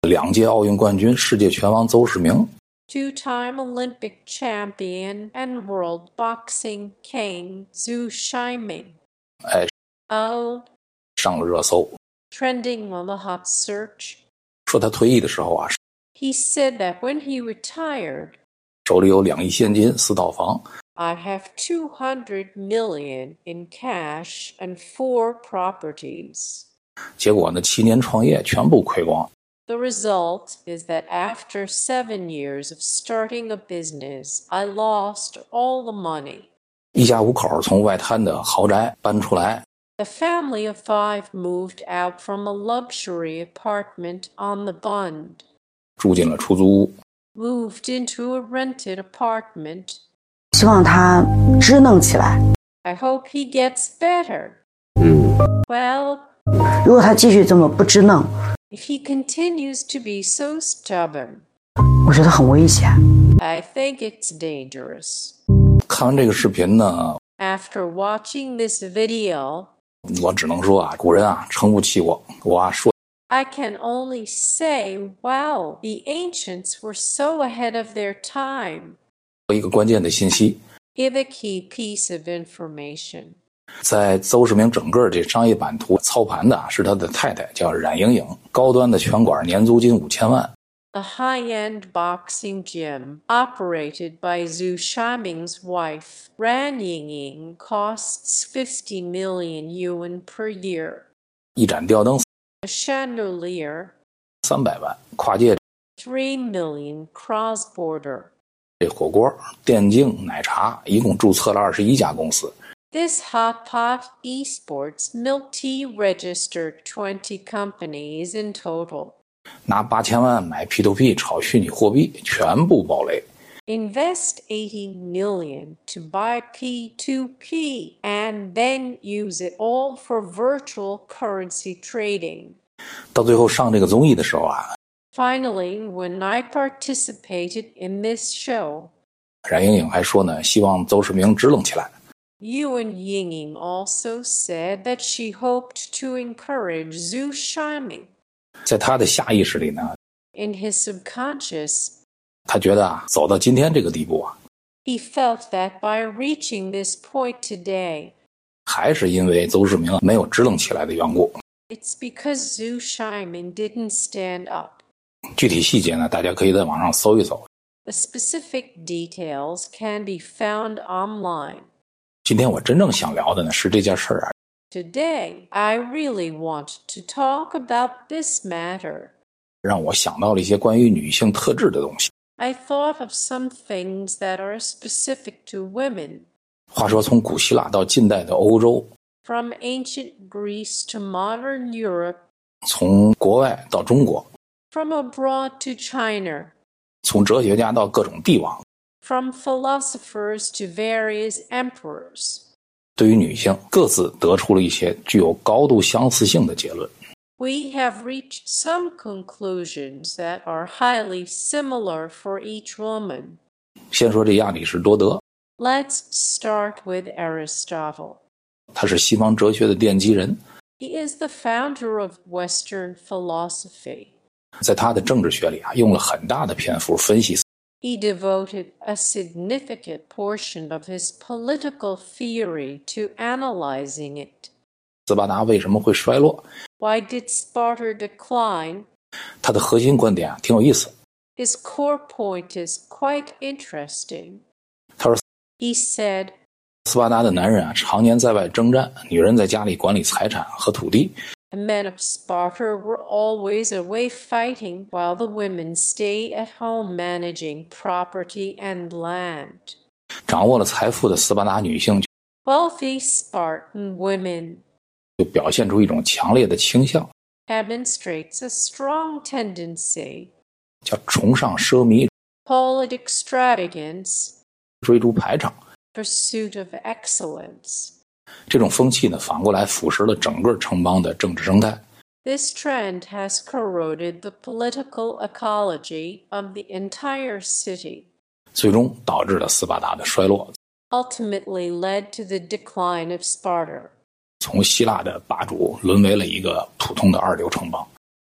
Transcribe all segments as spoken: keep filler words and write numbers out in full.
两届奥运冠军、世界拳王邹市明。 Two-time Olympic champion and world boxing king Zhu Shiming. 哎 Oh, 上了热搜。 trending on the hot search. 说他退役的时候啊， He said that when he retired, 手里有两亿现金、四套房。 I have two hundred million in cash and four properties. 结果呢，七年创业全部亏光。 The result is that after seven years of starting a business, I lost all the money. 一家五口从外滩的豪宅搬出来。 The family of five moved out from a luxury apartment on the Bund. 住进了出租屋。 Moved into a rented apartment. 希望他支棱起来。 I hope he gets better. 嗯 Well, 如果他继续这么不支棱， if he continues to be so stubborn, 我觉得很危险。 I think it's dangerous. 看完这个视频呢， After watching this video, 我只能说啊，古人啊，诚不欺我。我啊说 I can only say, wow, the ancients were so ahead of their time. 一个关键的信息， Give a key piece of information. 在邹市明整个这商业版图操盘的是他的太太，叫冉莹莹，高端的拳馆年租金五千万。 A high-end boxing gym operated by Zhu Shiming's wife, Ran Yingying, costs fifty million yuan per year. 一盏吊灯 A chandelier, 三百万，跨界 three million cross-border. 这火锅、电竞、奶茶，一共注册了二十一家公司。 This hot pot esports milk tea registered twenty companies in total. 拿八千万买 P to P 炒虚拟货币，全部爆雷。 Invest eighty million to buy P to P and then use it all for virtual currency trading. 到最后上这个综艺的时候啊， Finally, when I participated in this show, 冉莹莹还说呢，希望邹市明支棱起来。 Yuan Yingying also said that she hoped to encourage Zhu Shiming. 在他的下意识里呢， In his subconscious, 他觉得啊，走到今天这个地步啊， he felt that by reaching this point today, 还是因为邹市明没有支棱起来的缘故。 it's because Zhu Shiming didn't stand up. 具体细节呢，大家可以在网上搜一搜。 The specific details can be found online. 今天我真正想聊的呢是这件事儿啊， Today, I really want to talk about this matter. 让我想到了一些关于女性特质的东西。 I thought of some things that are specific to women. 话说，从古希腊到近代的欧洲， From ancient Greece to modern Europe, 从国外到中国， from abroad to China, 从哲学家到各种帝王， from philosophers to various emperors, 对于女性各自得出了一些具有高度相似性的结论。 we have reached some conclusions that are highly similar for each woman. 先说这亚里士多德， Let's start with Aristotle. 他是西方哲学的奠基人， He is the founder of Western philosophy. 在他的政治学里啊，用了很大的篇幅分析。 He devoted a significant portion of his political theory to analyzing it. 斯巴达为什么会衰落？ Why did Sparta decline? 他的核心观点啊，挺有意思。 His core point is quite interesting. 他说， He said, 斯巴达的男人啊，常年在外征战，女人在家里管理财产和土地。 The men of Sparta were always away fighting while the women stay at home managing property and land. 掌握了财富的斯巴达女性 Wealthy Spartan women 就表现出一种强烈的倾向， demonstrates a strong tendency, 叫崇尚奢靡、 call it extravagance, 追逐排场。 pursuit of excellence. 这种风气呢，反过来腐蚀了整个城邦的政治生态。 This trend has corroded the political ecology of the entire city, 最终导致了斯巴达的衰落， ultimately led to the decline of Sparta. 从希腊的霸主沦为了一个普通的二流城邦。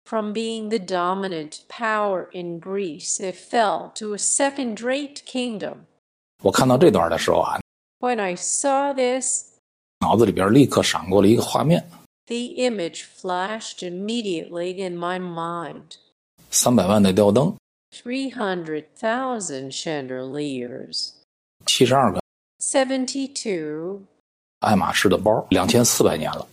From being the dominant power in Greece, it fell to a second-rate kingdom. 我看到这段的时候啊， When I saw this, 脑子里边立刻闪过了一个画面， the image flashed immediately in my mind. 三百万的吊灯， three hundred thousand chandeliers, 七十二个 seventy-two 爱马仕的包，两千四百年了。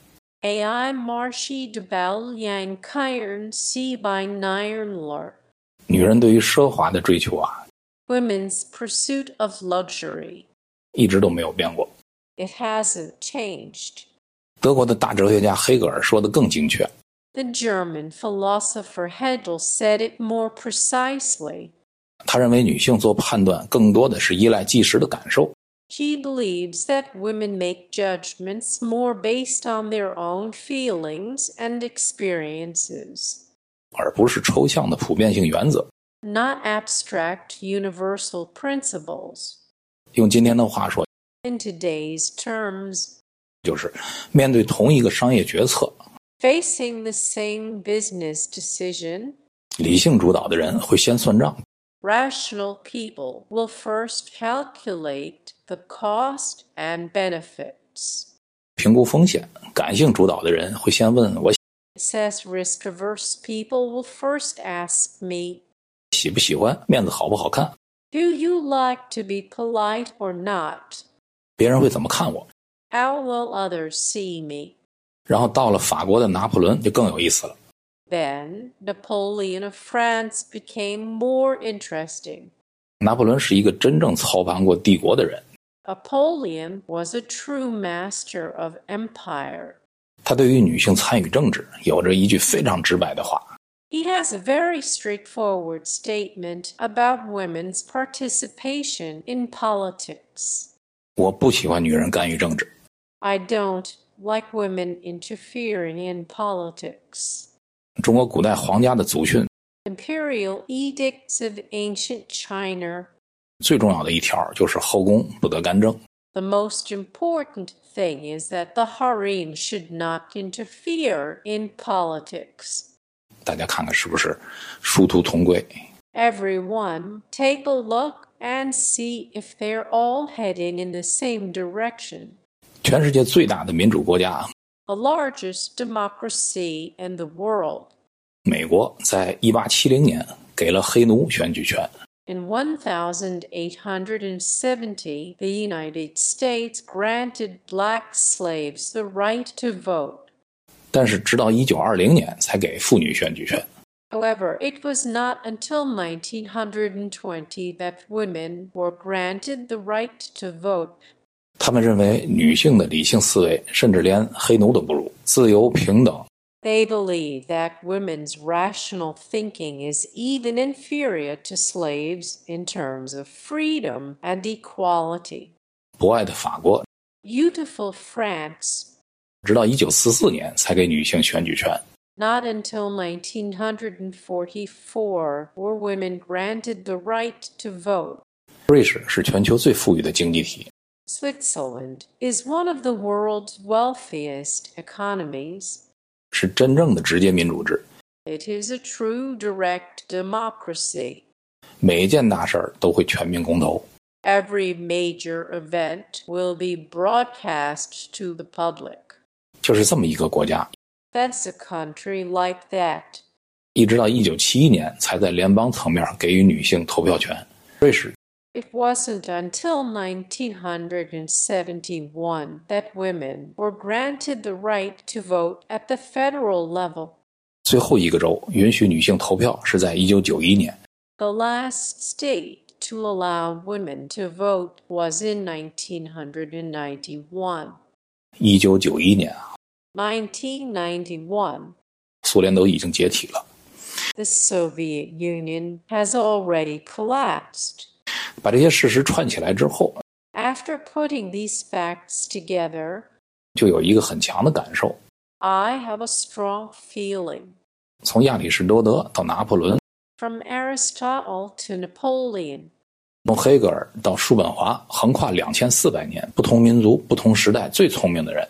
ai marshi de bal yang kairn si by nirnler. 女人对于奢华的追求啊， Women's pursuit of luxury. 一直都没有变过。 It hasn't changed. 德国的大哲学家黑格尔说的更精确， The German philosopher Hegel said it more precisely. 他认为女性做判断更多的是依赖即时的感受， He believes that women make judgments more based on their own feelings and experiences, 而不是抽象的普遍性原则。 not abstract universal principles. 用今天的话说， In today's terms, 就是面对同一个商业决策， facing the same business decision, 理性主导的人会先算账， rational people will first calculate the cost and benefits. 评估风险；感性主导的人会先问我 Says risk-averse people will first ask me, 喜不喜欢，面子好不好看， do you like to be polite or not? 别人会怎么看我。 How will others see me? 然后到了法国的拿破仑就更有意思了。 Then Napoleon of France became more interesting. 拿破仑是一个真正操盘过帝国的人， Napoleon was a true master of empire. 他对于女性参与政治有着一句非常直白的话， He has a very straightforward statement about women's participation in politics. 我不喜欢女人干预政治。 I don't like women interfering in politics. 中国古代皇家的祖训 Imperial edicts of ancient China. 最重要的一条就是后宫不得干政。 The most important thing is that the harem should not interfere in politics. 大家看看是不是殊途同归？ Everyone take a look and see if they're all heading in the same direction. 全世界最大的民主国家 The largest democracy in the world. 美国在一八七零年给了黑奴选举权， In eighteen seventy, the United States granted black slaves the right to vote. 但是直到一九二零年才给妇女选举权。 However, it was not until nineteen twenty that women were granted the right to vote. 他们认为女性的理性思维甚至连黑奴都不如，自由平等。 They believe that women's rational thinking is even inferior to slaves in terms of freedom and equality. 博爱的法国 Beautiful France. 直到一九四四年才给女性选举权。 Not until nineteen forty-four were women granted the right to vote. 瑞士是全球最富裕的经济体， Switzerland is one of the world's wealthiest economies. 是真正的直接民主制， It is a true direct democracy. 每一件大事儿都会全民公投。 Every major event will be broadcast to the public. 就是这么一个国家， That's a country like that. 一直到一九七一年才在联邦层面给予女性投票权。瑞士 It wasn't until nineteen seventy-one that women were granted the right to vote at the federal level. 最后一个州允许女性投票是在一九九一年。 The last state to allow women to vote was in nineteen ninety-one. 一九九一年啊， nineteen ninety-one. 苏联都已经解体了。 The Soviet Union has already collapsed. 把这些事实串起来之后， After putting these facts together, 就有一个很强的感受。 I have a strong feeling. 从亚里士多德到拿破仑， From Aristotle to Napoleon, 从黑格尔到叔本华，横跨两千四百年，不同民族、不同时代最聪明的人，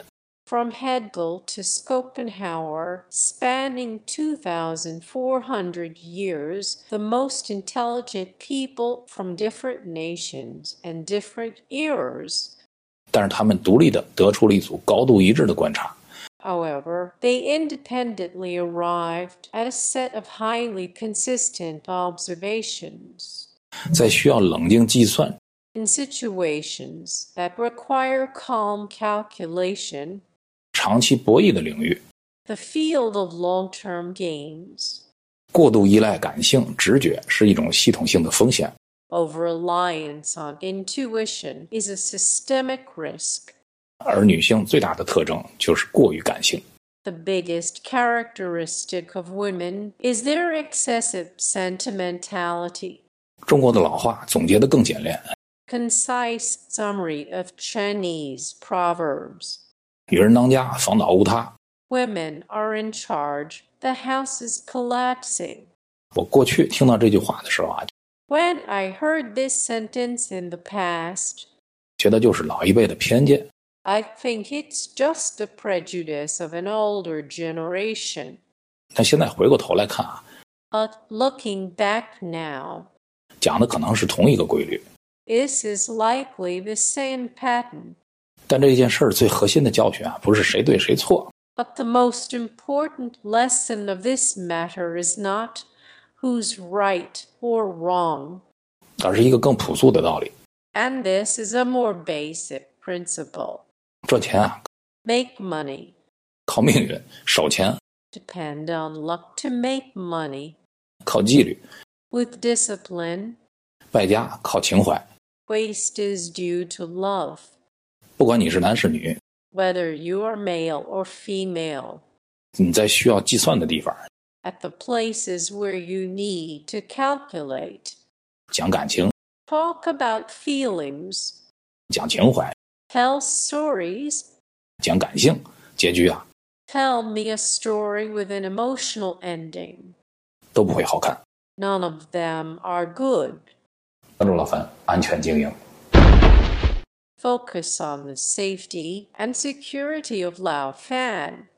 from Hegel to Schopenhauer, spanning two thousand four hundred years, the most intelligent people from different nations and different eras. 但是他们独立地得出了一组高度一致的观察。 However, they independently arrived at a set of highly consistent observations. 在需要冷静计算 In situations that require calm calculation, 长期博弈的领域， the field of long-term gains, 过度依赖感性、直觉是一种系统性的风险。 over-reliance on intuition is a systemic risk. 而女性最大的特征就是过于感性。 The biggest characteristic of women is their excessive sentimentality. 中国的老话总结得更简练， Concise summary of Chinese proverbs. 女人当家，房倒屋塌。 Women are in charge. The house is collapsing. 我过去听到这句话的时候啊， When I heard this sentence in the past, 觉得就是老一辈的偏见。 I think it's just a prejudice of an older generation. 但现在回过头来看啊， But looking back now, 讲的可能是同一个规律。 this is likely the same pattern. 但这件事儿最核心的教训啊，不是谁对谁错， But the most important lesson of this matter is not who's right or wrong. 而是一个更朴素的道理。 And this is a more basic principle. 赚钱啊， Make money. 靠命运；守钱 Depend on luck to make money. 靠纪律； With discipline, 败家靠情怀。 waste is due to love. 不管你是男是女， Whether you are male or female, 你在需要计算的地方 at the places where you need to calculate, 讲感情、 talk about feelings, 讲情怀、 tell stories, 讲感性，结局啊 tell me a story with an emotional ending. 都不会好看。 None of them are good. 关注老樊，安全经营。 Focus on the safety and security of Lao Fan.